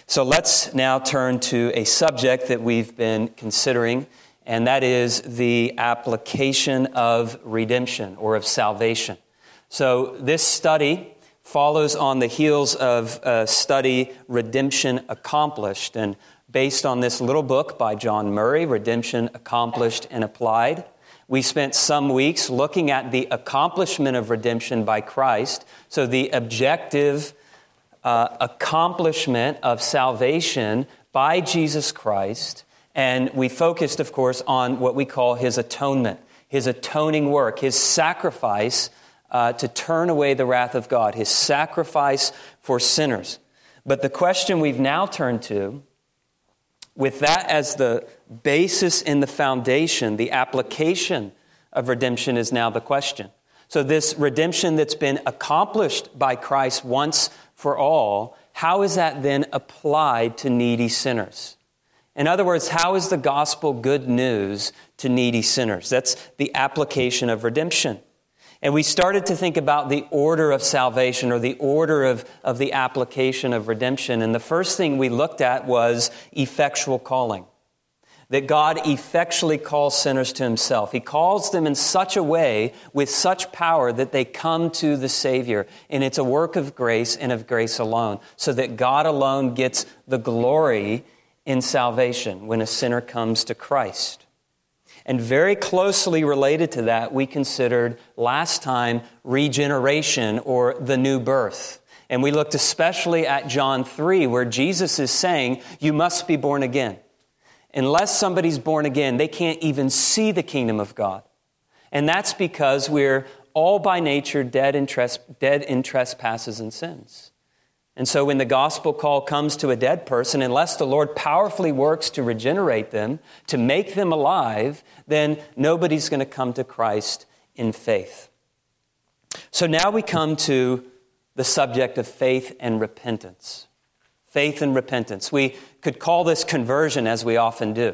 So let's now turn to a subject that we've been considering, and that is the application of redemption or of salvation. So this study follows on the heels of a study, Redemption Accomplished, and based on this little book by John Murray, Redemption Accomplished and Applied. We spent some weeks looking at the accomplishment of redemption by Christ, so the objective accomplishment of salvation by Jesus Christ, and we focused, of course, on what we call His atonement, His atoning work, His sacrifice to turn away the wrath of God, His sacrifice for sinners. But the question we've now turned to, with that as the basis in the foundation, the application of redemption is now the question. So this redemption that's been accomplished by Christ once for all, how is that then applied to needy sinners? In other words, how is the gospel good news to needy sinners? That's the application of redemption. And we started to think about the order of salvation or the order of the application of redemption. And the first thing we looked at was effectual calling. That God effectually calls sinners to Himself. He calls them in such a way, with such power, that they come to the Savior. And it's a work of grace and of grace alone, so that God alone gets the glory in salvation when a sinner comes to Christ. And very closely related to that, we considered last time regeneration or the new birth. And we looked especially at John 3, where Jesus is saying, you must be born again. Unless somebody's born again, they can't even see the kingdom of God. And that's because we're all by nature dead in trespasses and sins. And so when the gospel call comes to a dead person, unless the Lord powerfully works to regenerate them, to make them alive, then nobody's going to come to Christ in faith. So now we come to the subject of faith and repentance. Faith and repentance. We could call this conversion, as we often do.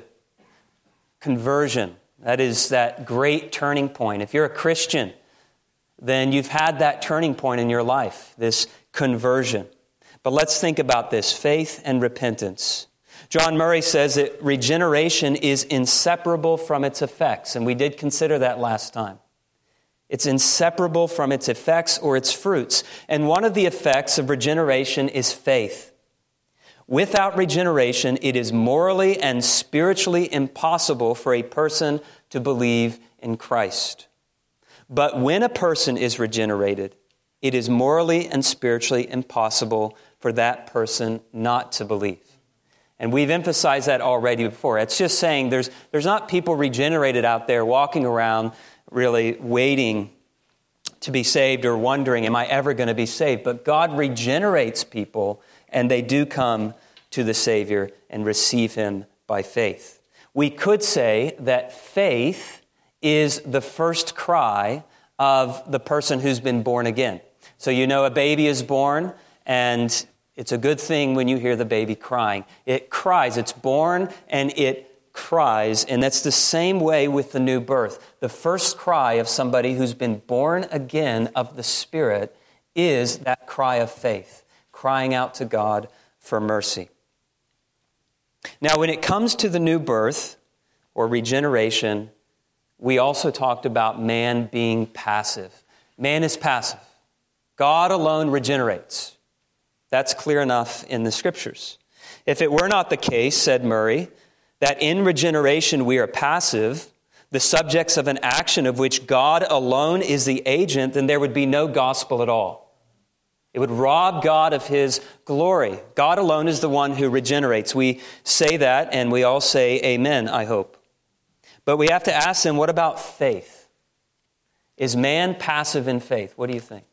Conversion, that is that great turning point. If you're a Christian, then you've had that turning point in your life, this conversion. But let's think about this, faith and repentance. John Murray says that regeneration is inseparable from its effects, and we did consider that last time. It's inseparable from its effects or its fruits. And one of the effects of regeneration is faith. Without regeneration, it is morally and spiritually impossible for a person to believe in Christ. But when a person is regenerated, it is morally and spiritually impossible for that person not to believe. And we've emphasized that already before. It's just saying there's not people regenerated out there walking around really waiting to be saved or wondering, am I ever going to be saved? But God regenerates people, and they do come to the Savior and receive Him by faith. We could say that faith is the first cry of the person who's been born again. So you know a baby is born, and it's a good thing when you hear the baby crying. It cries, it's born, and it cries, and that's the same way with the new birth. The first cry of somebody who's been born again of the Spirit is that cry of faith, crying out to God for mercy. Now, when it comes to the new birth or regeneration, we also talked about man being passive. Man is passive. God alone regenerates. That's clear enough in the Scriptures. If it were not the case, said Murray, that in regeneration we are passive, the subjects of an action of which God alone is the agent, then there would be no gospel at all. It would rob God of His glory. God alone is the one who regenerates. We say that, and we all say amen, I hope. But we have to ask them, what about faith? Is man passive in faith? What do you think?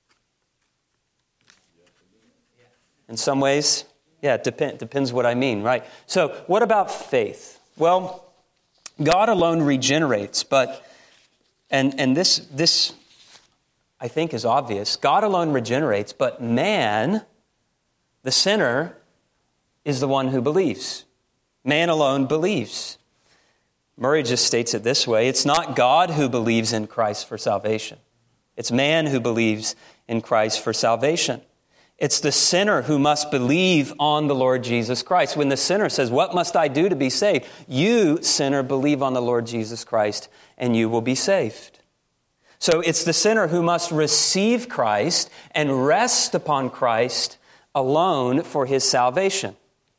In some ways, yeah, it depends what I mean, right? So what about faith? Well, God alone regenerates, but, and this I think is obvious. God alone regenerates, but man, the sinner, is the one who believes. Man alone believes. Murray just states it this way: it's not God who believes in Christ for salvation. It's man who believes in Christ for salvation. It's the sinner who must believe on the Lord Jesus Christ. When the sinner says, "What must I do to be saved?" You, sinner, believe on the Lord Jesus Christ, and you will be saved. So it's the sinner who must receive Christ and rest upon Christ alone for his salvation.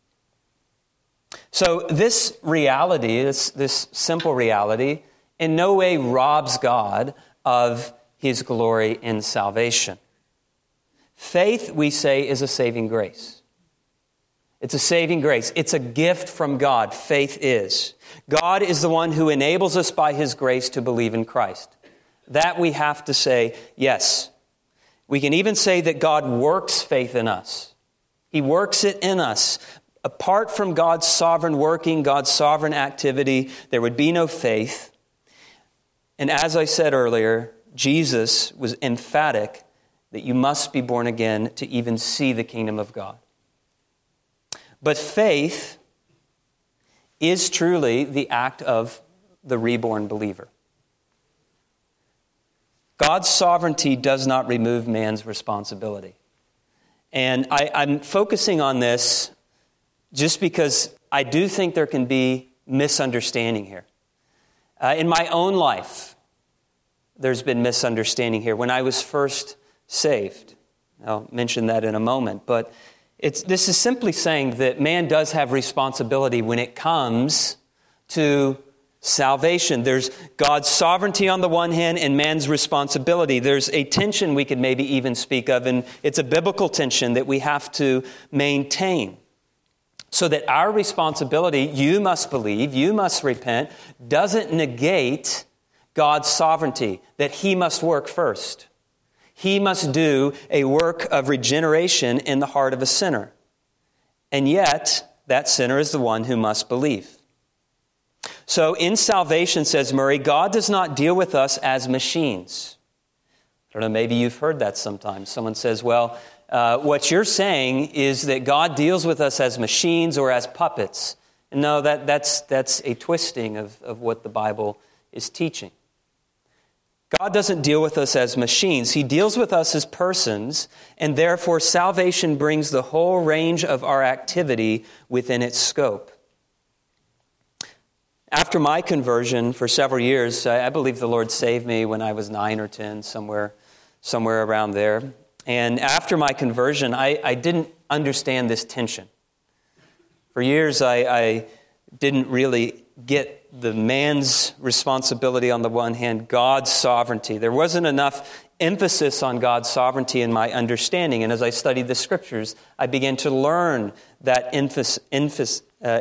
So this reality, this simple reality, in no way robs God of his glory in salvation. Faith, we say, is a saving grace. It's a saving grace. It's a gift from God. Faith is. God is the one who enables us by his grace to believe in Christ. That we have to say, yes. We can even say that God works faith in us. He works it in us. Apart from God's sovereign working, God's sovereign activity, there would be no faith. And as I said earlier, Jesus was emphatic that you must be born again to even see the kingdom of God. But faith is truly the act of the reborn believer. God's sovereignty does not remove man's responsibility. And I'm focusing on this just because I do think there can be misunderstanding here. In my own life, there's been misunderstanding here. When I was first saved, I'll mention that in a moment, but this is simply saying that man does have responsibility when it comes to salvation. There's God's sovereignty on the one hand and man's responsibility. There's a tension we could maybe even speak of, and it's a biblical tension that we have to maintain. So that our responsibility, you must believe, you must repent, doesn't negate God's sovereignty, that he must work first. He must do a work of regeneration in the heart of a sinner. And yet, that sinner is the one who must believe. So in salvation, says Murray, God does not deal with us as machines. I don't know, maybe you've heard that sometimes. Someone says, well, what you're saying is that God deals with us as machines or as puppets. No, that's a twisting of what the Bible is teaching. God doesn't deal with us as machines. He deals with us as persons, and therefore salvation brings the whole range of our activity within its scope. After my conversion for several years, I believe the Lord saved me when I was 9 or 10, somewhere around there. And after my conversion, I didn't understand this tension. For years, I didn't really get the man's responsibility on the one hand, God's sovereignty. There wasn't enough emphasis on God's sovereignty in my understanding. And as I studied the Scriptures, I began to learn that emphasis.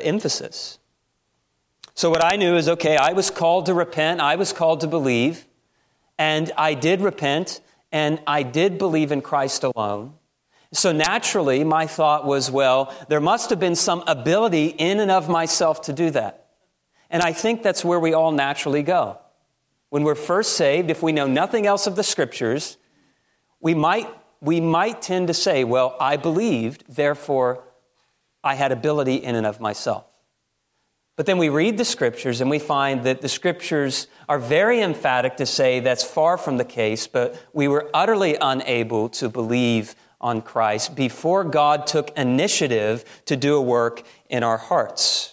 So what I knew is, okay, I was called to repent, I was called to believe, and I did repent, and I did believe in Christ alone. So naturally, my thought was, well, there must have been some ability in and of myself to do that. And I think that's where we all naturally go. When we're first saved, if we know nothing else of the Scriptures, we might tend to say, well, I believed, therefore I had ability in and of myself. But then we read the Scriptures and we find that the Scriptures are very emphatic to say that's far from the case, but we were utterly unable to believe on Christ before God took initiative to do a work in our hearts.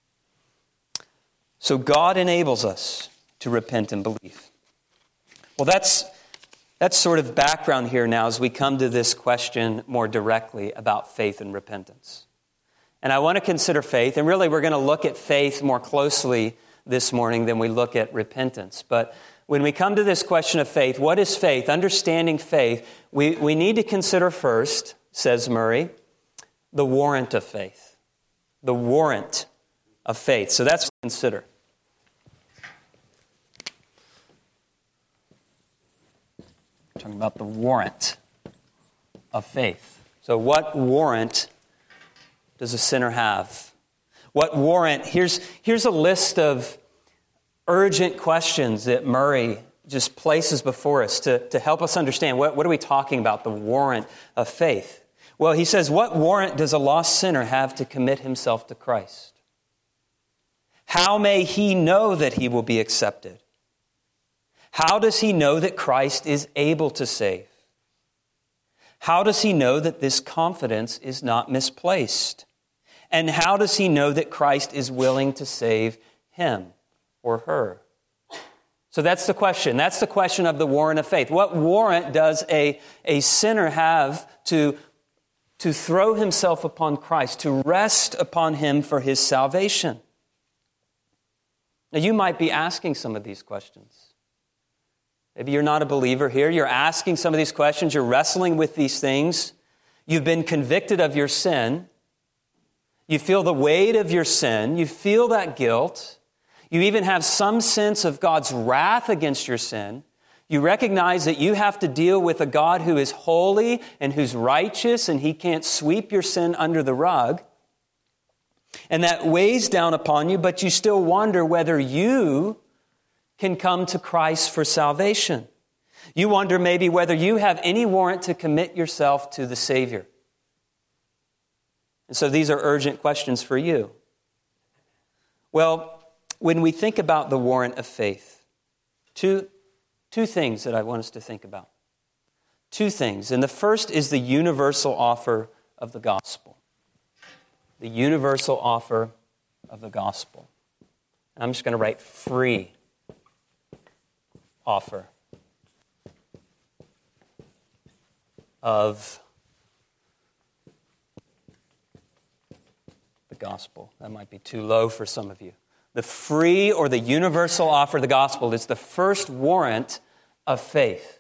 So God enables us to repent and believe. Well, that's sort of background here now as we come to this question more directly about faith and repentance. And I want to consider faith, and really we're going to look at faith more closely this morning than we look at repentance. But when we come to this question of faith, what is faith? Understanding faith, we need to consider first, says Murray, the warrant of faith. The warrant of faith. So that's what we consider. We're talking about the warrant of faith. So what warrant does a sinner have? What warrant? Here's a list of urgent questions that Murray just places before us to help us understand what are we talking about, the warrant of faith. Well, he says, what warrant does a lost sinner have to commit himself to Christ? How may he know that he will be accepted? How does he know that Christ is able to save? How does he know that this confidence is not misplaced? And how does he know that Christ is willing to save him or her? So that's the question. That's the question of the warrant of faith. What warrant does a sinner have to throw himself upon Christ, to rest upon him for his salvation? Now, you might be asking some of these questions. Maybe you're not a believer here. You're asking some of these questions. You're wrestling with these things. You've been convicted of your sin. You feel the weight of your sin. You feel that guilt. You even have some sense of God's wrath against your sin. You recognize that you have to deal with a God who is holy and who's righteous, and he can't sweep your sin under the rug. And that weighs down upon you, but you still wonder whether you can come to Christ for salvation. You wonder maybe whether you have any warrant to commit yourself to the Savior. And so these are urgent questions for you. Well, when we think about the warrant of faith, two things that I want us to think about. Two things. And the first is the universal offer of the gospel. The universal offer of the gospel. And I'm just going to write free offer of the gospel. That might be too low for some of you. The free or the universal offer of the gospel is the first warrant of faith.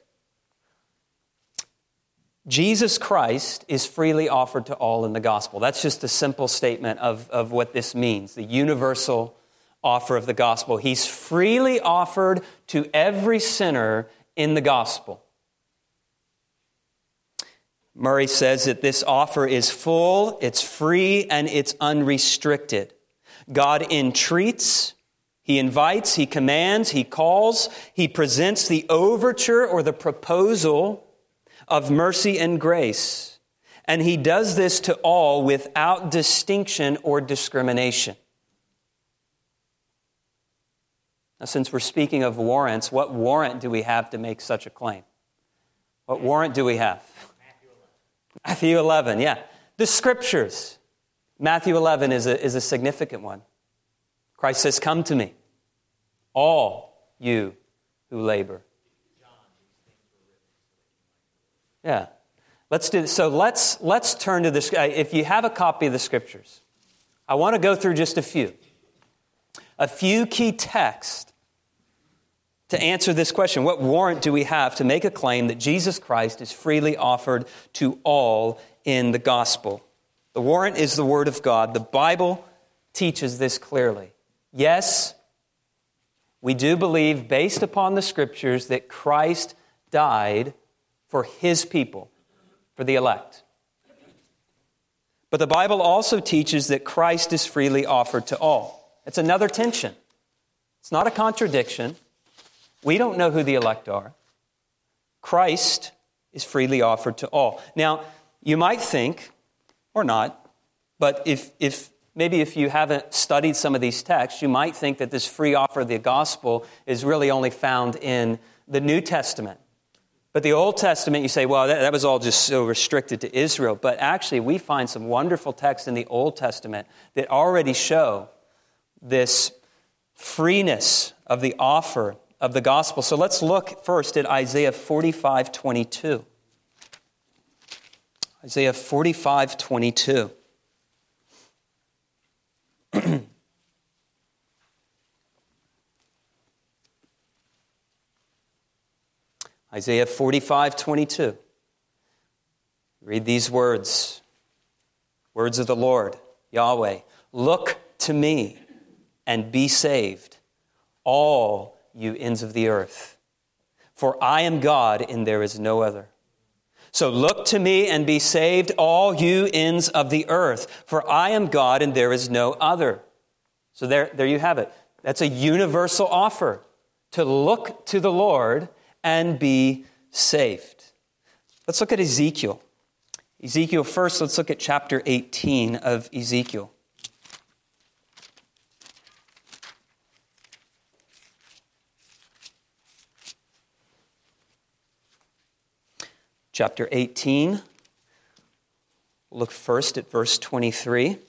Jesus Christ is freely offered to all in the gospel. That's just a simple statement of what this means, the universal offer of the gospel. He's freely offered to every sinner in the gospel. Murray says that this offer is full, it's free, and it's unrestricted. God entreats, he invites, he commands, he calls, he presents the overture or the proposal of mercy and grace. And he does this to all without distinction or discrimination. Now, since we're speaking of warrants, what warrant do we have to make such a claim? What warrant do we have? Matthew 11, yeah. The Scriptures. Matthew 11 is a significant one. Christ says, "Come to me, all you who labor." Yeah. Let's do this. So let's turn to this. If you have a copy of the Scriptures, I want to go through just a few key texts to answer this question. What warrant do we have to make a claim that Jesus Christ is freely offered to all in the gospel? The warrant is the Word of God. The Bible teaches this clearly. Yes, we do believe, based upon the Scriptures, that Christ died for his people, for the elect. But the Bible also teaches that Christ is freely offered to all. It's another tension. It's not a contradiction. We don't know who the elect are. Christ is freely offered to all. Now, you might think, or not, but if you haven't studied some of these texts, you might think that this free offer of the gospel is really only found in the New Testament. But the Old Testament, you say, well, that was all just so restricted to Israel. But actually, we find some wonderful texts in the Old Testament that already show this freeness of the offer of the gospel. So let's look first at Isaiah 45:22. Isaiah 45:22. Isaiah 45:22. Read these words. Words of the Lord, Yahweh. "Look to me and be saved, all you ends of the earth. For I am God and there is no other. So look to me and be saved, all you ends of the earth. For I am God and there is no other." So there you have it. That's a universal offer, to look to the Lord and be saved. Let's look at Ezekiel. Ezekiel first, let's look at chapter 18 of Ezekiel. chapter 18. We'll look first at verse 23.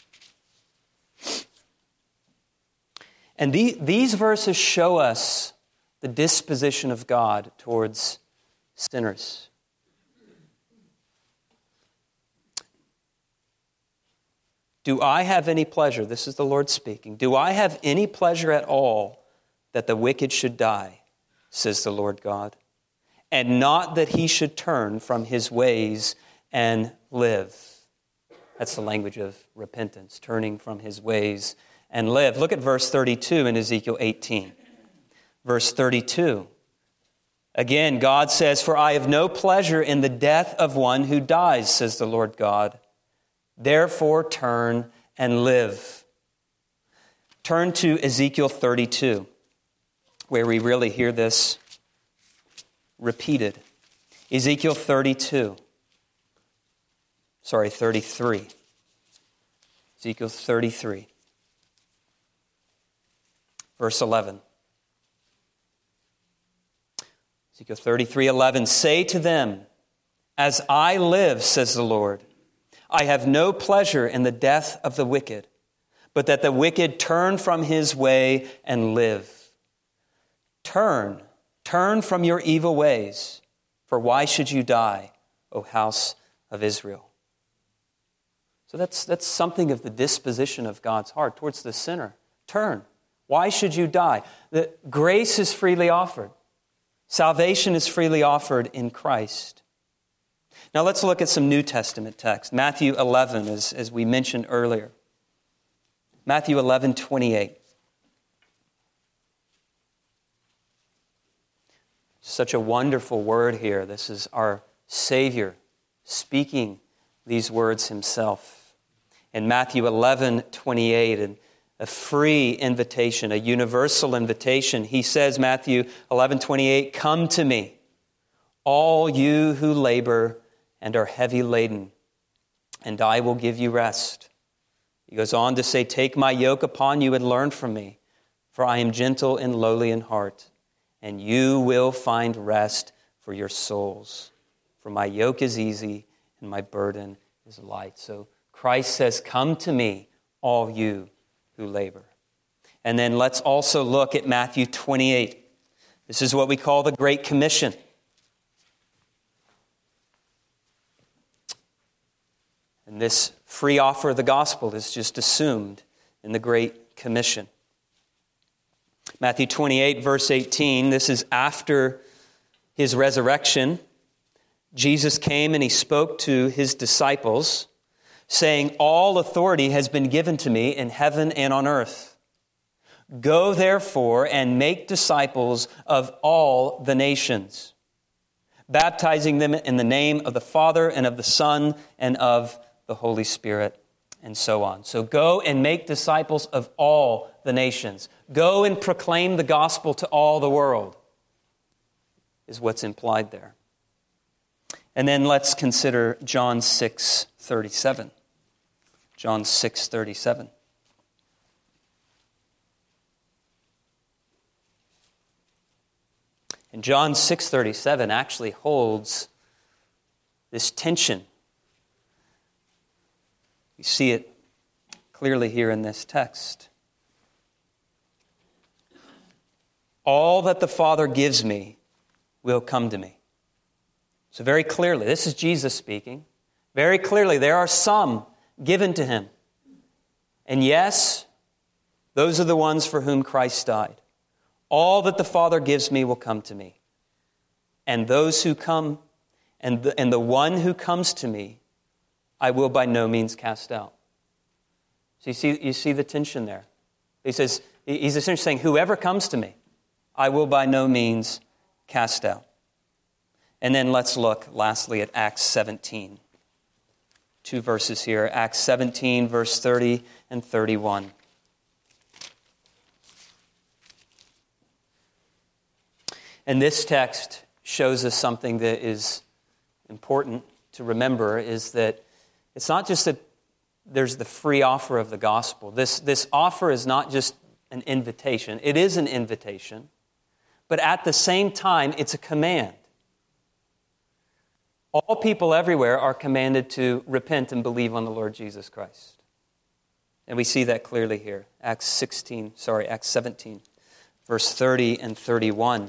And these verses show us the disposition of God towards sinners. Do I have any pleasure, this is the Lord speaking, do I have any pleasure at all that the wicked should die, says the Lord God, and not that he should turn from his ways and live? That's the language of repentance, turning from his ways and live. Look at verse 32 in Ezekiel 18. Verse 32. Again, God says, "For I have no pleasure in the death of one who dies, says the Lord God. Therefore turn and live." Turn to Ezekiel 32, where we really hear this repeated. Ezekiel 33. Ezekiel 33, verse 11. Ezekiel 33:11, "Say to them, as I live, says the Lord, I have no pleasure in the death of the wicked, but that the wicked turn from his way and live. Turn from your evil ways, for why should you die, O house of Israel?" So that's something of the disposition of God's heart towards the sinner. Turn. Why should you die? The grace is freely offered. Salvation is freely offered in Christ. Now let's look at some New Testament text. Matthew 11, as we mentioned earlier. Matthew 11:28. Such a wonderful word here. This is our Savior speaking these words himself. In Matthew 11:28, and a free invitation, a universal invitation, he says, Matthew 11:28, "Come to me, all you who labor and are heavy laden, and I will give you rest." He goes on to say, "Take my yoke upon you and learn from me, for I am gentle and lowly in heart, and you will find rest for your souls. For my yoke is easy and my burden is light." So Christ says, "Come to me, all you who labor." And then let's also look at Matthew 28. This is what we call the Great Commission. And this free offer of the gospel is just assumed in the Great Commission. Matthew 28, verse 18, this is after his resurrection. Jesus came and he spoke to his disciples, saying, "All authority has been given to me in heaven and on earth. Go therefore and make disciples of all the nations, baptizing them in the name of the Father and of the Son and of the Holy Spirit," and so on. So go and make disciples of all the nations. Go and proclaim the gospel to all the world, is what's implied there. And then let's consider John 6:37. John 6:37. And John 6:37 actually holds this tension. You see it clearly here in this text. "All that the Father gives me will come to me." So very clearly, this is Jesus speaking. Very clearly, there are some given to him. And yes, those are the ones for whom Christ died. "All that the Father gives me will come to me. And those who come, and the one who comes to me, I will by no means cast out." So you see the tension there. He's essentially saying, whoever comes to me, I will by no means cast out. And then let's look lastly at Acts 17. 2 verses here. Acts 17, verse 30 and 31. And this text shows us something that is important to remember, is that it's not just that there's the free offer of the gospel. This offer is not just an invitation. It is an invitation, but at the same time, it's a command. All people everywhere are commanded to repent and believe on the Lord Jesus Christ. And we see that clearly here. Acts 17, verse 30 and 31.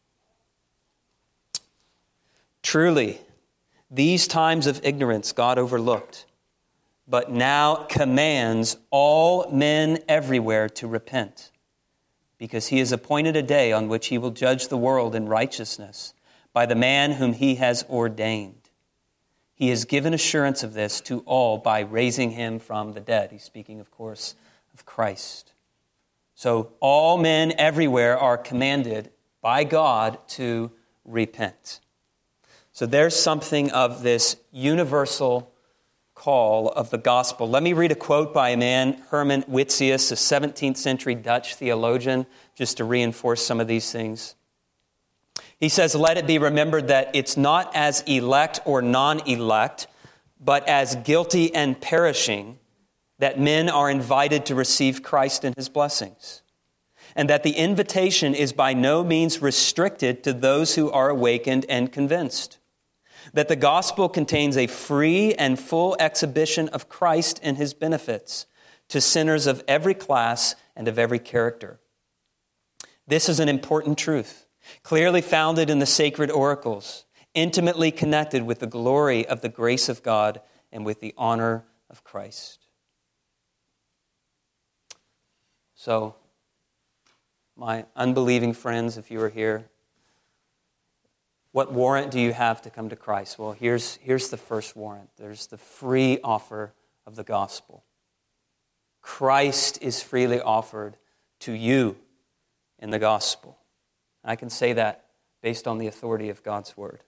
Truly, these times of ignorance God overlooked, but now commands all men everywhere to repent, because he has appointed a day on which he will judge the world in righteousness by the man whom he has ordained. He has given assurance of this to all by raising him from the dead. He's speaking, of course, of Christ. So all men everywhere are commanded by God to repent. So there's something of this universal call of the gospel. Let me read a quote by a man, Herman Witsius, a 17th century Dutch theologian, just to reinforce some of these things. He says, "Let it be remembered that it's not as elect or non-elect, but as guilty and perishing, that men are invited to receive Christ and his blessings. And that the invitation is by no means restricted to those who are awakened and convinced. That the gospel contains a free and full exhibition of Christ and his benefits to sinners of every class and of every character. This is an important truth, clearly founded in the sacred oracles, intimately connected with the glory of the grace of God and with the honor of Christ." So, my unbelieving friends, if you are here, what warrant do you have to come to Christ? Well, here's the first warrant. There's the free offer of the gospel. Christ is freely offered to you in the gospel. I can say that based on the authority of God's word.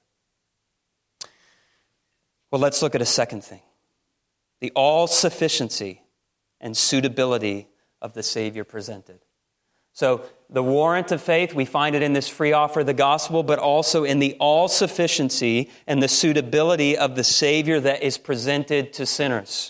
Well, let's look at a second thing. The all-sufficiency and suitability of the Savior presented. So the warrant of faith, we find it in this free offer of the gospel, but also in the all-sufficiency and the suitability of the Savior that is presented to sinners.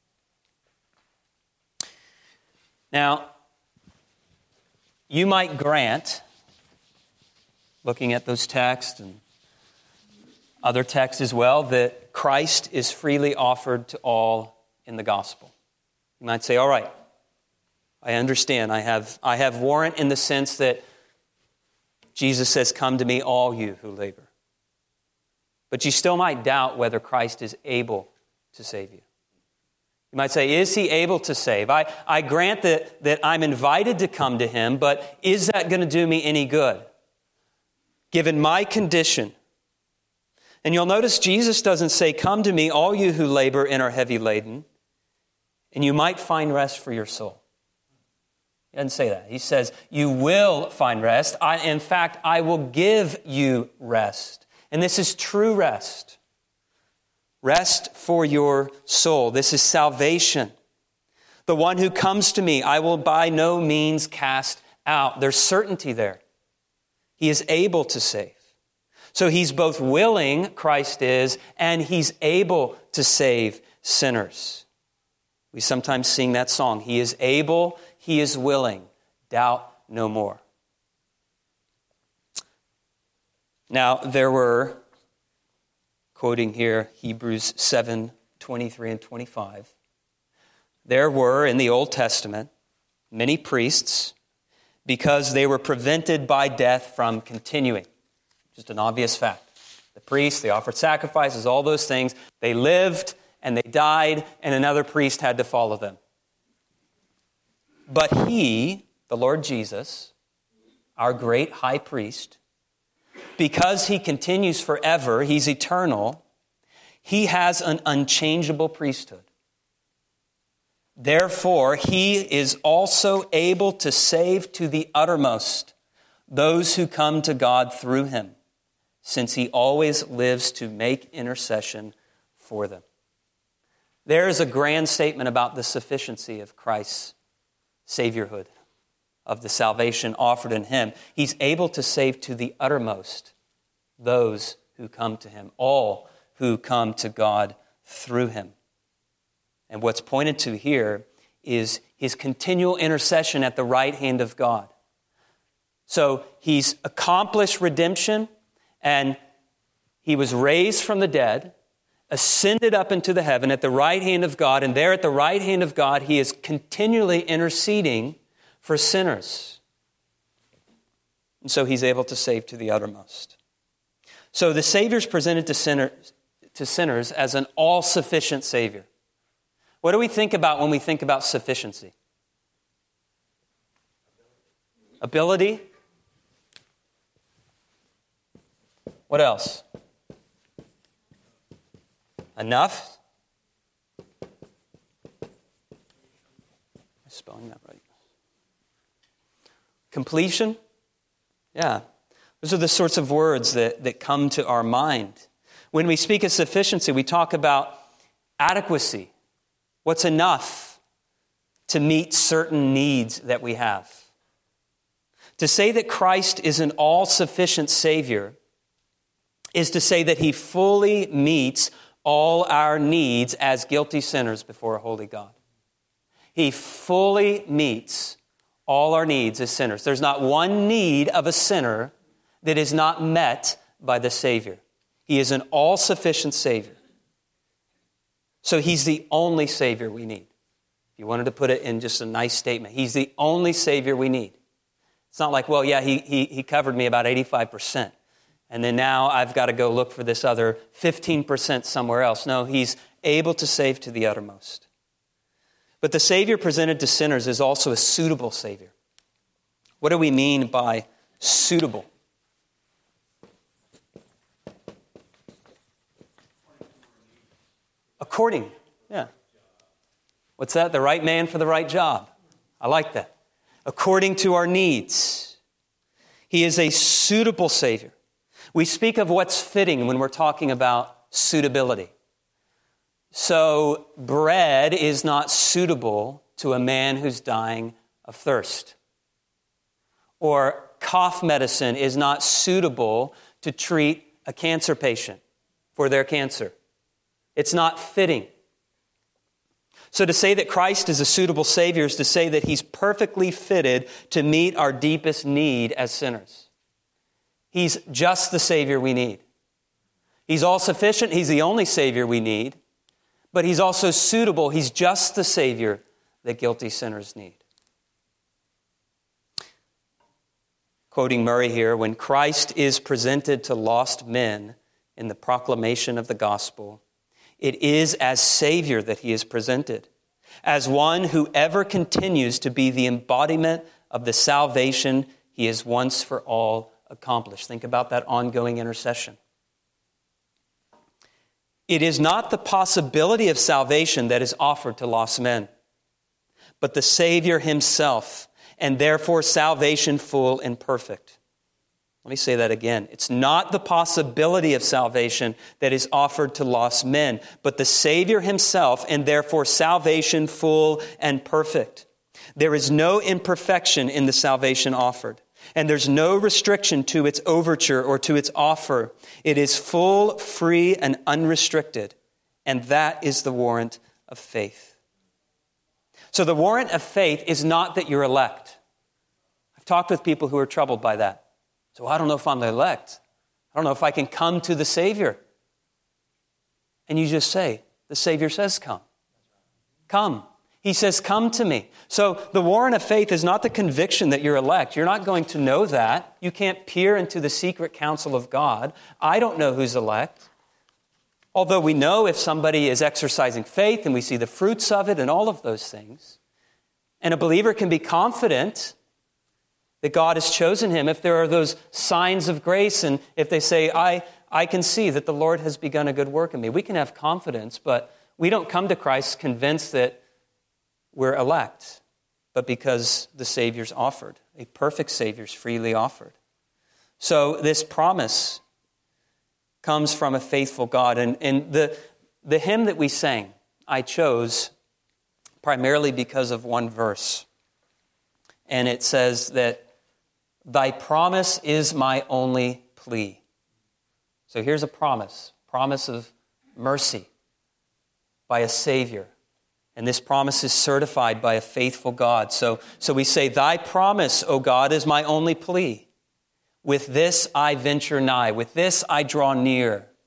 Now, you might grant, looking at those texts and other texts as well, that Christ is freely offered to all in the gospel. You might say, all right, I understand. I have warrant in the sense that Jesus says, "Come to me, all you who labor." But you still might doubt whether Christ is able to save you. You might say, is he able to save? I grant that I'm invited to come to him, but is that going to do me any good, given my condition? And you'll notice Jesus doesn't say, "Come to me, all you who labor and are heavy laden, and you might find rest for your soul." He doesn't say that. He says, you will find rest. In fact, I will give you rest. And this is true rest. Rest for your soul. This is salvation. The one who comes to me, I will by no means cast out. There's certainty there. He is able to save. So he's both willing, Christ is, and he's able to save sinners. We sometimes sing that song, "He is able, he is willing, doubt no more." Now, there were, quoting here Hebrews 7:23 and 25, there were in the Old Testament many priests because they were prevented by death from continuing. Just an obvious fact. The priests, they offered sacrifices, all those things. They lived and they died, and another priest had to follow them. But he, the Lord Jesus, our great high priest, because he continues forever, he's eternal, he has an unchangeable priesthood. Therefore, he is also able to save to the uttermost those who come to God through him, since he always lives to make intercession for them. There is a grand statement about the sufficiency of Christ's saviorhood, of the salvation offered in him. He's able to save to the uttermost those who come to him, all who come to God through him. And what's pointed to here is his continual intercession at the right hand of God. So he's accomplished redemption, and He was raised from the dead, ascended up into the heaven at the right hand of God, and there at the right hand of God, he is continually interceding for sinners. And so he's able to save to the uttermost. So the Savior is presented to sinners as an all-sufficient Savior. What do we think about when we think about sufficiency? Ability. What else? Enough. Am I spelling that right? Completion. Yeah. Those are the sorts of words that come to our mind. When we speak of sufficiency, we talk about adequacy. What's enough to meet certain needs that we have? To say that Christ is an all-sufficient Savior is to say that he fully meets all our needs as guilty sinners before a holy God. He fully meets all our needs as sinners. There's not one need of a sinner that is not met by the Savior. He is an all-sufficient Savior. So he's the only Savior we need. If you wanted to put it in just a nice statement, he's the only Savior we need. It's not like, well, yeah, he covered me about 85%. And then now I've got to go look for this other 15% somewhere else. No, he's able to save to the uttermost. But the Savior presented to sinners is also a suitable Savior. What do we mean by suitable? According, yeah. What's that? The right man for the right job. I like that. According to our needs. He is a suitable Savior. We speak of what's fitting when we're talking about suitability. So bread is not suitable to a man who's dying of thirst. Or cough medicine is not suitable to treat a cancer patient for their cancer. It's not fitting. So to say that Christ is a suitable Savior is to say that he's perfectly fitted to meet our deepest need as sinners. He's just the Savior we need. He's all-sufficient. He's the only Savior we need. But he's also suitable. He's just the Savior that guilty sinners need. Quoting Murray here, when Christ is presented to lost men in the proclamation of the gospel, it is as Savior that he is presented, as one who ever continues to be the embodiment of the salvation he has once for all accomplished. Think about that ongoing intercession. It is not the possibility of salvation that is offered to lost men, but the Savior himself, and therefore salvation full and perfect. Let me say that again. It's not the possibility of salvation that is offered to lost men, but the Savior himself, and therefore salvation full and perfect. There is no imperfection in the salvation offered, and there's no restriction to its overture or to its offer. It is full, free, and unrestricted, and that is the warrant of faith. So the warrant of faith is not that you're elect. I've talked with people who are troubled by that. So I don't know if I'm the elect. I don't know if I can come to the Savior. And you just say, the Savior says come. Come. He says, come to me. So the warrant of faith is not the conviction that you're elect. You're not going to know that. You can't peer into the secret counsel of God. I don't know who's elect. Although we know if somebody is exercising faith and we see the fruits of it and all of those things. And a believer can be confident that God has chosen him if there are those signs of grace and if they say, I can see that the Lord has begun a good work in me. We can have confidence, but we don't come to Christ convinced that we're elect, but because the Savior's offered. A perfect Savior's freely offered. So this promise comes from a faithful God. And the hymn that we sang, I chose primarily because of one verse. And it says that, thy promise is my only plea. So here's a promise of mercy by a Savior. And this promise is certified by a faithful God. So we say, thy promise, O God, is my only plea. With this I venture nigh. With this I draw near.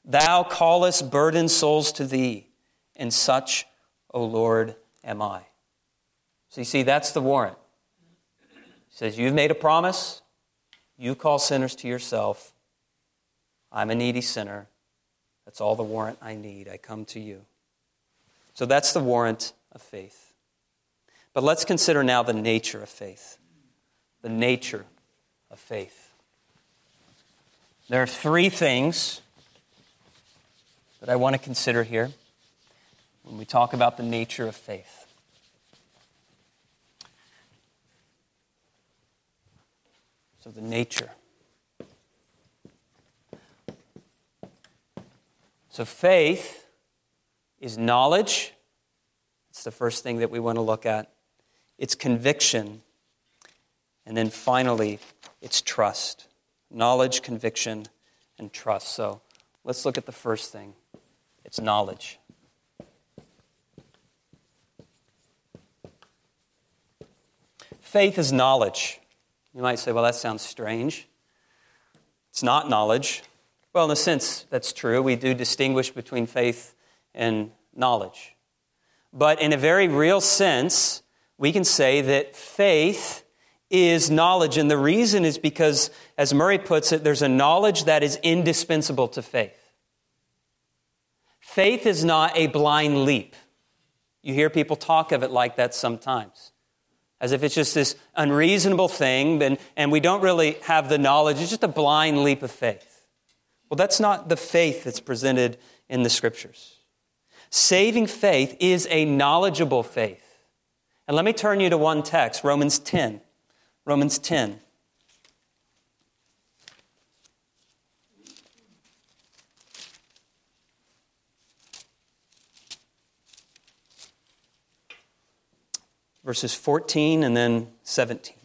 Thou callest burdened souls to thee, and such, O Lord, am I. So you see, that's the warrant. He says, you've made a promise. You call sinners to yourself. I'm a needy sinner. That's all the warrant I need. I come to you. So that's the warrant of faith. But let's consider now the nature of faith. The nature of faith. There are three things that I want to consider here when we talk about the nature of faith. So the nature. So faith is knowledge. It's the first thing that we want to look at. It's conviction. And then finally, it's trust. Knowledge, conviction, and trust. So let's look at the first thing. It's knowledge. Faith is knowledge. You might say, well, that sounds strange. It's not knowledge. Well, in a sense, that's true. We do distinguish between faith and knowledge. But in a very real sense, we can say that faith is knowledge. And the reason is because, as Murray puts it, there's a knowledge that is indispensable to faith. Faith is not a blind leap. You hear people talk of it like that sometimes, as if it's just this unreasonable thing, and we don't really have the knowledge. It's just a blind leap of faith. Well, that's not the faith that's presented in the Scriptures. Saving faith is a knowledgeable faith. And let me turn you to one text, Romans 10. Romans 10. Verses 14 and then 17.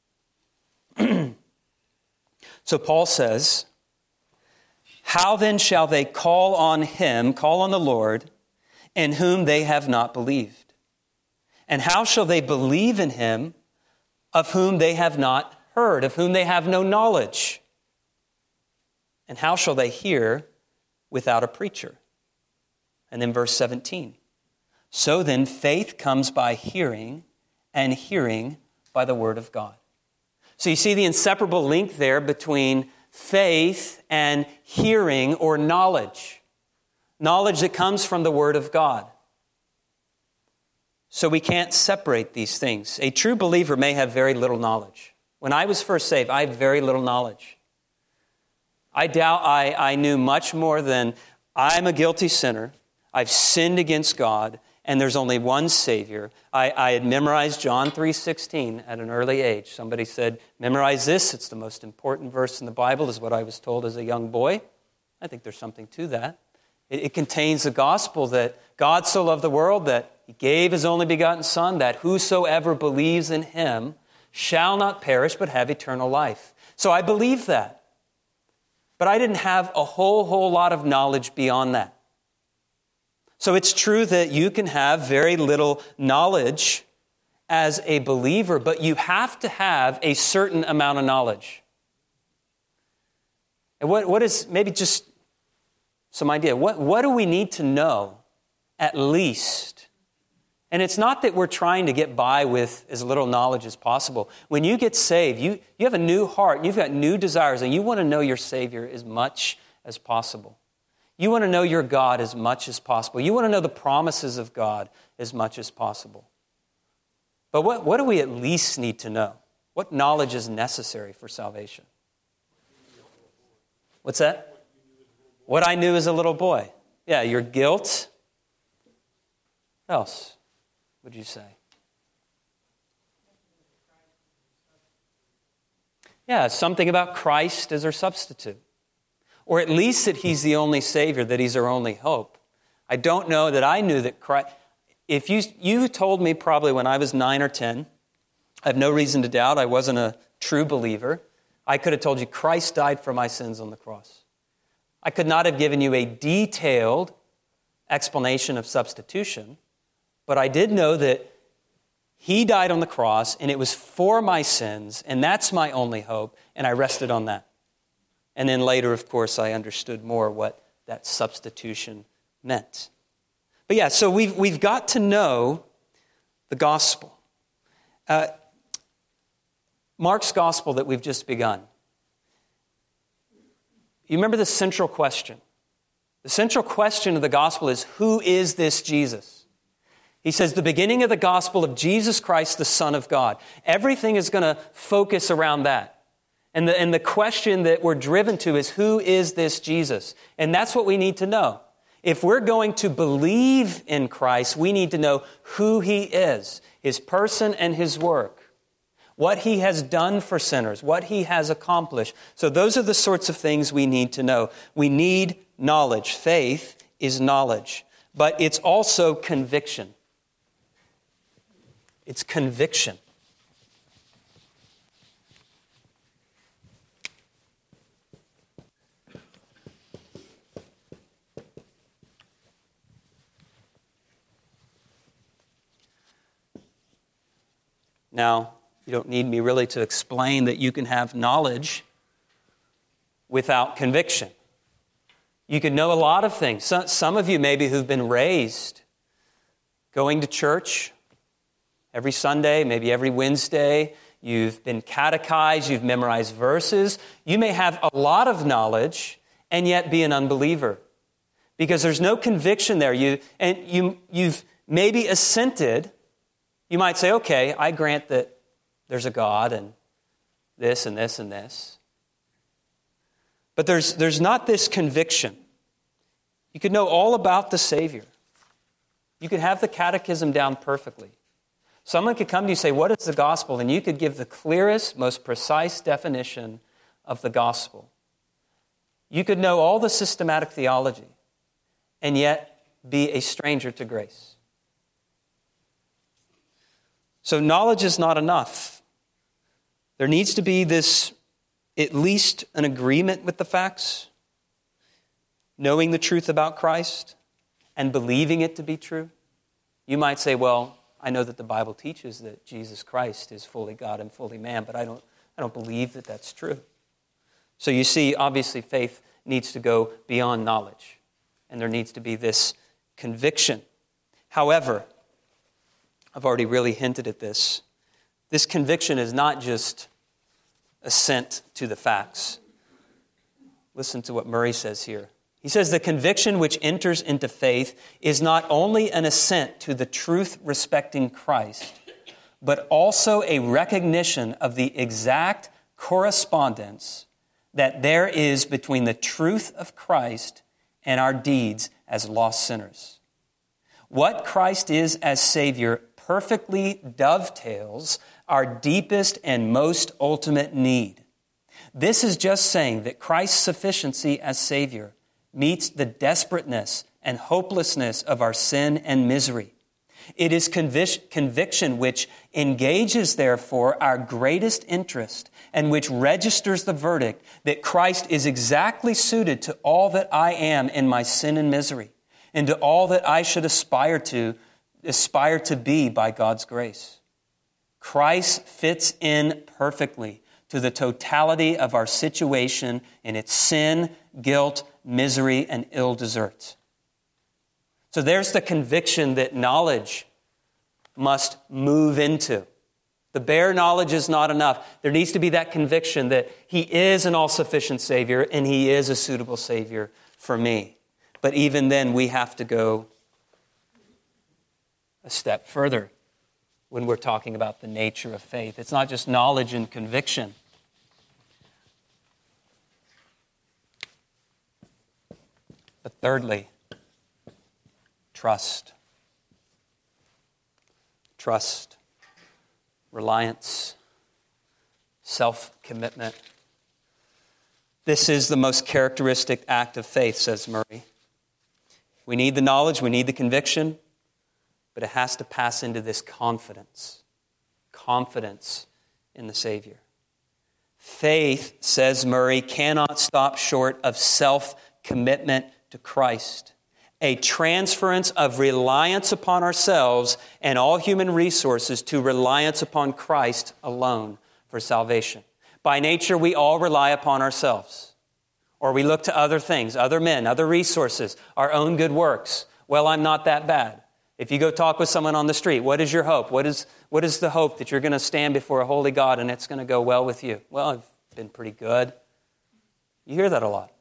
So Paul says, how then shall they call on him, call on the Lord, in whom they have not believed? And how shall they believe in him of whom they have not heard, of whom they have no knowledge? And how shall they hear without a preacher? And then verse 17. So then faith comes by hearing, and hearing by the word of God. So you see the inseparable link there between faith and hearing or knowledge. Knowledge that comes from the word of God. So we can't separate these things. A true believer may have very little knowledge. When I was first saved, I had very little knowledge. I doubt I knew much more than I'm a guilty sinner. I've sinned against God. And there's only one Savior. I had memorized John 3:16 at an early age. Somebody said, memorize this. It's the most important verse in the Bible, is what I was told as a young boy. I think there's something to that. It contains the gospel that God so loved the world that he gave his only begotten Son, that whosoever believes in him shall not perish but have eternal life. So I believe that. But I didn't have a whole lot of knowledge beyond that. So it's true that you can have very little knowledge as a believer, but you have to have a certain amount of knowledge. And what is, maybe just some idea, what do we need to know at least? And it's not that we're trying to get by with as little knowledge as possible. When you get saved, you have a new heart, you've got new desires, and you want to know your Savior as much as possible. You want to know your God as much as possible. You want to know the promises of God as much as possible. But what do we at least need to know? What knowledge is necessary for salvation? What's that? What I knew as a little boy. Yeah, your guilt. What else would you say? Yeah, something about Christ as our substitute. Or at least that he's the only Savior, that he's our only hope. I don't know that I knew that Christ... If you told me probably when I was 9 or 10, I have no reason to doubt I wasn't a true believer. I could have told you Christ died for my sins on the cross. I could not have given you a detailed explanation of substitution, but I did know that he died on the cross and it was for my sins, and that's my only hope, and I rested on that. And then later, of course, I understood more what that substitution meant. But yeah, so we've got to know the gospel. Mark's gospel that we've just begun. You remember the central question. The central question of the gospel is, who is this Jesus? He says, the beginning of the gospel of Jesus Christ, the Son of God. Everything is going to focus around that. And the question that we're driven to is, who is this Jesus? And that's what we need to know. If we're going to believe in Christ, we need to know who he is, his person and his work, what he has done for sinners, what he has accomplished. So those are the sorts of things we need to know. We need knowledge. Faith is knowledge, but it's also conviction. It's conviction. Now, you don't need me really to explain that you can have knowledge without conviction. You can know a lot of things. Some of you maybe who've been raised going to church every Sunday, maybe every Wednesday. You've been catechized, you've memorized verses. You may have a lot of knowledge and yet be an unbeliever because there's no conviction there. You've maybe assented. You might say, okay, I grant that there's a God and this and this and this. But there's not this conviction. You could know all about the Savior. You could have the catechism down perfectly. Someone could come to you and say, what is the gospel? And you could give the clearest, most precise definition of the gospel. You could know all the systematic theology and yet be a stranger to grace. So knowledge is not enough. There needs to be this, at least an agreement with the facts, knowing the truth about Christ and believing it to be true. You might say, well, I know that the Bible teaches that Jesus Christ is fully God and fully man, but I don't believe that that's true. So you see, obviously faith needs to go beyond knowledge, and there needs to be this conviction. However, I've already really hinted at this. This conviction is not just assent to the facts. Listen to what Murray says here. He says the conviction which enters into faith is not only an assent to the truth respecting Christ, but also a recognition of the exact correspondence that there is between the truth of Christ and our deeds as lost sinners. What Christ is as Savior perfectly dovetails our deepest and most ultimate need. This is just saying that Christ's sufficiency as Savior meets the desperateness and hopelessness of our sin and misery. It is conviction which engages, therefore, our greatest interest and which registers the verdict that Christ is exactly suited to all that I am in my sin and misery and to all that I should aspire to be by God's grace. Christ fits in perfectly to the totality of our situation in its sin, guilt, misery, and ill deserts. So there's the conviction that knowledge must move into. The bare knowledge is not enough. There needs to be that conviction that he is an all-sufficient Savior and he is a suitable Savior for me. But even then, we have to go a step further when we're talking about the nature of faith. It's not just knowledge and conviction. But thirdly, trust. Trust, reliance, self-commitment. This is the most characteristic act of faith, says Murray. We need the knowledge, we need the conviction, but it has to pass into this confidence in the Savior. Faith, says Murray, cannot stop short of self-commitment to Christ, a transference of reliance upon ourselves and all human resources to reliance upon Christ alone for salvation. By nature, we all rely upon ourselves, Or we look to other things, other men, other resources, our own good works. Well, I'm not that bad. If you go talk with someone on the street, what is your hope? What is the hope that you're going to stand before a holy God and it's going to go well with you? Well, I've been pretty good. You hear that a lot.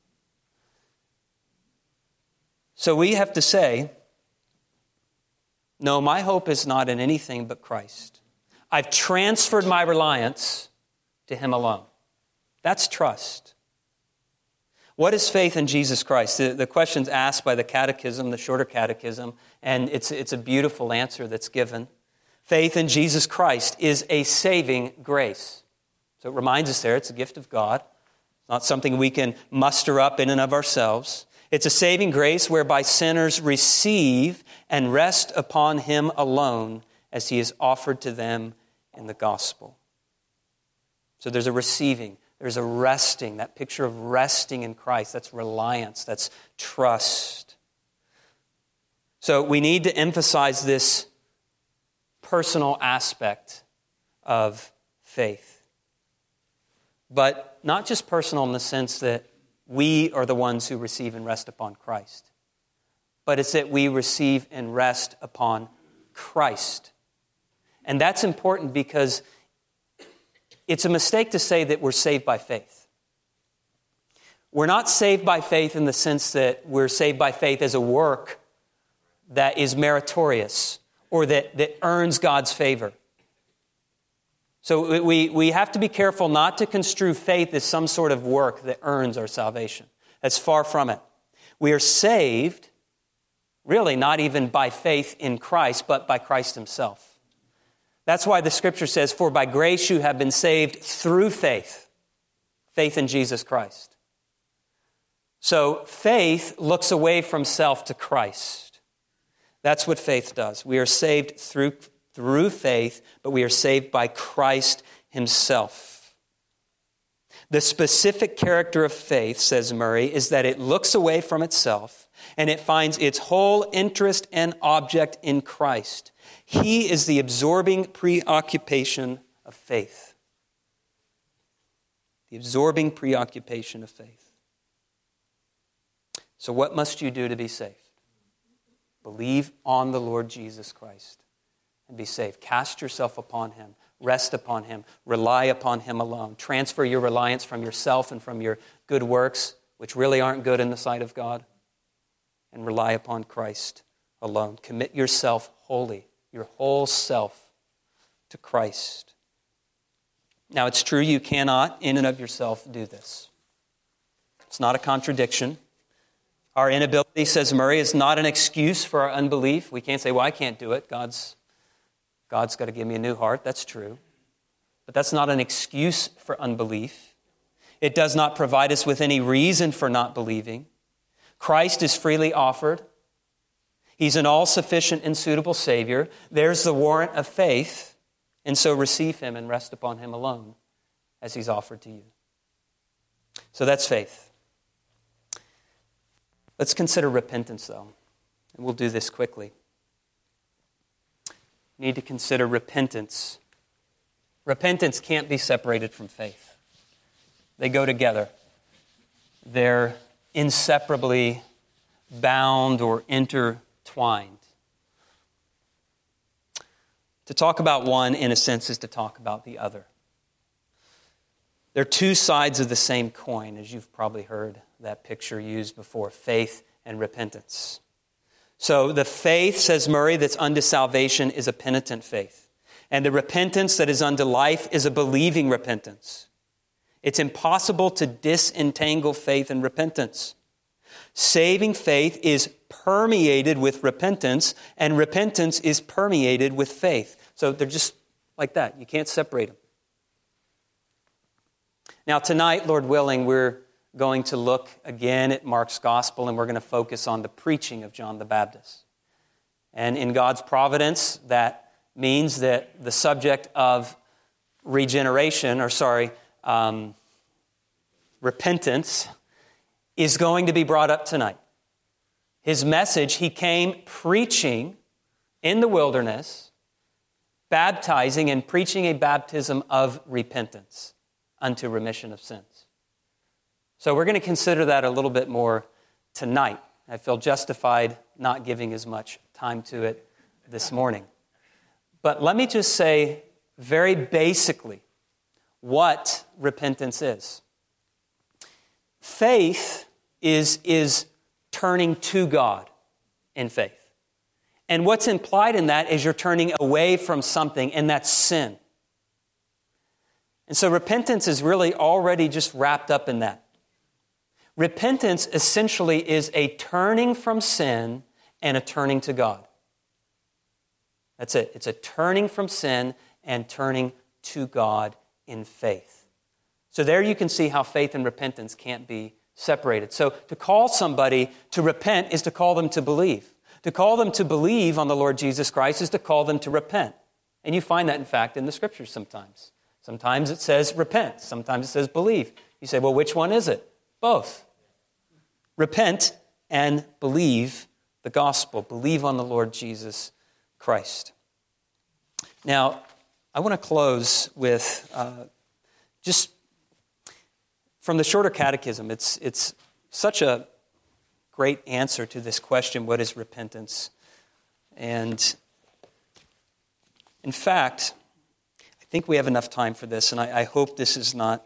So we have to say, no, my hope is not in anything but Christ. I've transferred my reliance to Him alone. That's trust. What is faith in Jesus Christ? The question's asked by the catechism, the shorter catechism, and it's a beautiful answer that's given. Faith in Jesus Christ is a saving grace. So it reminds us there, it's a gift of God. It's not something we can muster up in and of ourselves. It's a saving grace whereby sinners receive and rest upon Him alone as He is offered to them in the gospel. So there's a receiving. There's a resting, that picture of resting in Christ. That's reliance, that's trust. So we need to emphasize this personal aspect of faith. But not just personal in the sense that we are the ones who receive and rest upon Christ, but it's that we receive and rest upon Christ. And that's important because it's a mistake to say that we're saved by faith. We're not saved by faith in the sense that we're saved by faith as a work that is meritorious or that earns God's favor. So we have to be careful not to construe faith as some sort of work that earns our salvation. That's far from it. We are saved, really not even by faith in Christ, but by Christ Himself. That's why the Scripture says, for by grace you have been saved through faith. Faith in Jesus Christ. So faith looks away from self to Christ. That's what faith does. We are saved through faith, but we are saved by Christ Himself. The specific character of faith, says Murray, is that it looks away from itself and it finds its whole interest and object in Christ. He is the absorbing preoccupation of faith. The absorbing preoccupation of faith. So what must you do to be saved? Believe on the Lord Jesus Christ and be saved. Cast yourself upon Him. Rest upon Him. Rely upon Him alone. Transfer your reliance from yourself and from your good works, which really aren't good in the sight of God, and rely upon Christ alone. Commit yourself wholly, your whole self, to Christ. Now, it's true you cannot, in and of yourself, do this. It's not a contradiction. Our inability, says Murray, is not an excuse for our unbelief. We can't say, well, I can't do it. God's got to give me a new heart. That's true. But that's not an excuse for unbelief. It does not provide us with any reason for not believing. Christ is freely offered. He's an all-sufficient and suitable Savior. There's the warrant of faith. And so receive Him and rest upon Him alone as He's offered to you. So that's faith. Let's consider repentance, though. And we'll do this quickly. We need to consider repentance. Repentance can't be separated from faith. They go together. They're inseparably bound or intertwined. To talk about one, in a sense, is to talk about the other. They're two sides of the same coin, as you've probably heard that picture used before, faith and repentance. So the faith, says Murray, that's unto salvation is a penitent faith. And the repentance that is unto life is a believing repentance. It's impossible to disentangle faith and repentance. Saving faith is permeated with repentance, and repentance is permeated with faith. So they're just like that. You can't separate them. Now tonight, Lord willing, we're going to look again at Mark's gospel, and we're going to focus on the preaching of John the Baptist. And in God's providence, that means that the subject of repentance is going to be brought up tonight. His message, he came preaching in the wilderness, baptizing and preaching a baptism of repentance unto remission of sins. So we're going to consider that a little bit more tonight. I feel justified not giving as much time to it this morning. But let me just say very basically what repentance is. Faith is turning to God in faith. And what's implied in that is you're turning away from something, and that's sin. And so repentance is really already just wrapped up in that. Repentance essentially is a turning from sin and a turning to God. That's it. It's a turning from sin and turning to God in faith. So there you can see how faith and repentance can't be separated. So to call somebody to repent is to call them to believe. To call them to believe on the Lord Jesus Christ is to call them to repent. And you find that, in fact, in the Scriptures sometimes. Sometimes it says repent. Sometimes it says believe. You say, well, which one is it? Both. Repent and believe the gospel. Believe on the Lord Jesus Christ. Now, I want to close with just from the Shorter Catechism. It's such a great answer to this question, what is repentance? And in fact, I think we have enough time for this, and I hope this is not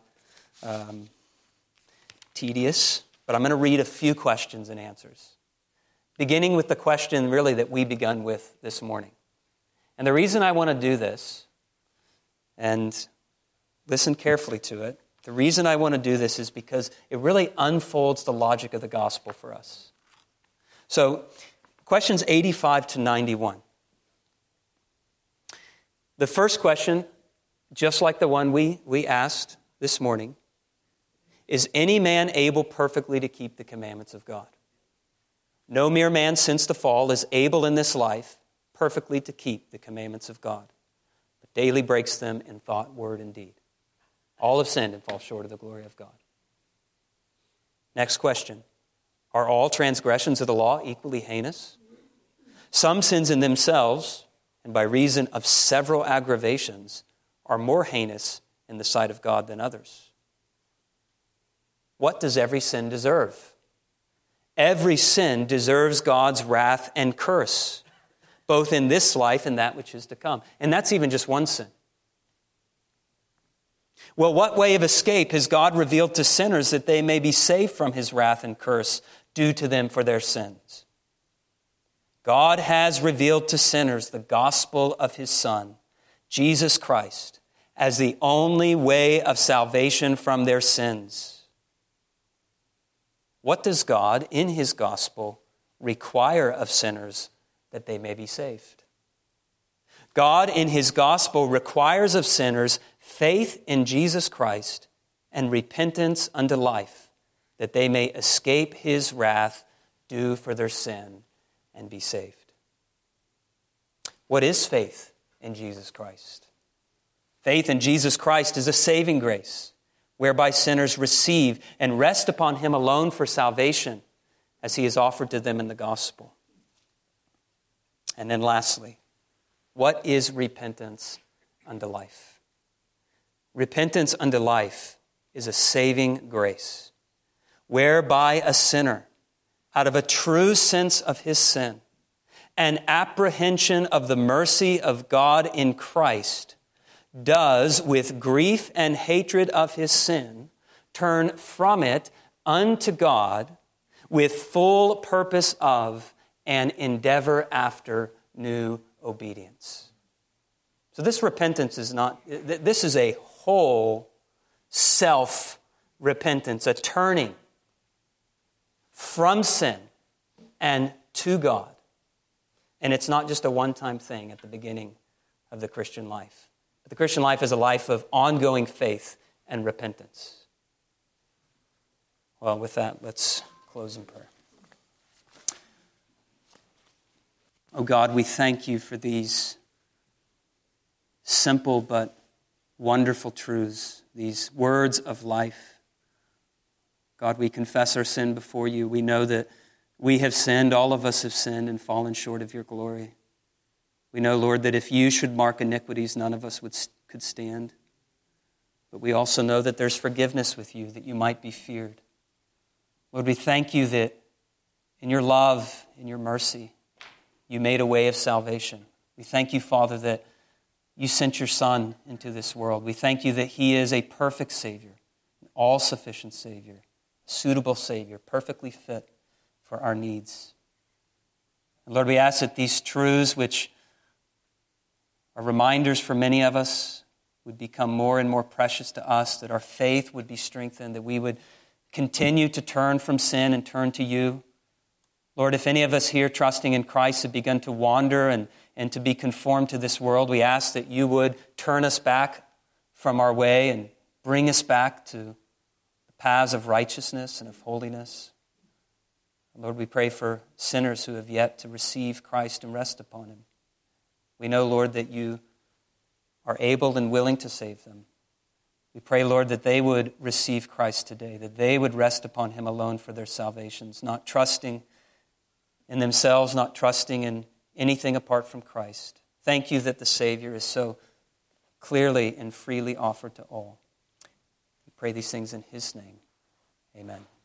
tedious, but I'm going to read a few questions and answers, beginning with the question really that we begun with this morning. And the reason I want to do this, and listen carefully to it, the reason I want to do this is because it really unfolds the logic of the gospel for us. So, questions 85 to 91. The first question, just like the one we asked this morning, is any man able perfectly to keep the commandments of God? No mere man since the fall is able in this life perfectly to keep the commandments of God, but daily breaks them in thought, word, and deed. All have sinned and fall short of the glory of God. Next question. Are all transgressions of the law equally heinous? Some sins in themselves, and by reason of several aggravations, are more heinous in the sight of God than others. What does every sin deserve? Every sin deserves God's wrath and curse, both in this life and that which is to come. And that's even just one sin. Well, what way of escape has God revealed to sinners that they may be saved from his wrath and curse due to them for their sins? God has revealed to sinners the gospel of his Son, Jesus Christ, as the only way of salvation from their sins. What does God, in his gospel, require of sinners that they may be saved? God, in his gospel, requires of sinners faith in Jesus Christ and repentance unto life, that they may escape his wrath due for their sin and be saved. What is faith in Jesus Christ? Faith in Jesus Christ is a saving grace, whereby sinners receive and rest upon him alone for salvation, as he is offered to them in the gospel. And then lastly, what is repentance unto life? Repentance unto life is a saving grace, whereby a sinner, out of a true sense of his sin, and apprehension of the mercy of God in Christ, does, with grief and hatred of his sin, turn from it unto God with full purpose of and endeavor after new obedience. So this repentance is not, this is a whole self-repentance, a turning from sin and to God. And it's not just a one-time thing at the beginning of the Christian life. But the Christian life is a life of ongoing faith and repentance. Well, with that, let's close in prayer. Oh God, we thank you for these simple but wonderful truths, these words of life. God, we confess our sin before you. We know that we have sinned, all of us have sinned and fallen short of your glory. We know, Lord, that if you should mark iniquities, none of us could stand. But we also know that there's forgiveness with you, that you might be feared. Lord, we thank you that in your love, in your mercy, you made a way of salvation. We thank you, Father, that you sent your Son into this world. We thank you that he is a perfect Savior, an all-sufficient Savior, a suitable Savior, perfectly fit for our needs. And Lord, we ask that these truths, which are reminders for many of us, would become more and more precious to us, that our faith would be strengthened, that we would continue to turn from sin and turn to you. Lord, if any of us here trusting in Christ have begun to wander and to be conformed to this world, we ask that you would turn us back from our way and bring us back to the paths of righteousness and of holiness. Lord, we pray for sinners who have yet to receive Christ and rest upon him. We know, Lord, that you are able and willing to save them. We pray, Lord, that they would receive Christ today, that they would rest upon him alone for their salvations, not trusting in themselves, not trusting in anything apart from Christ. Thank you that the Savior is so clearly and freely offered to all. We pray these things in his name. Amen.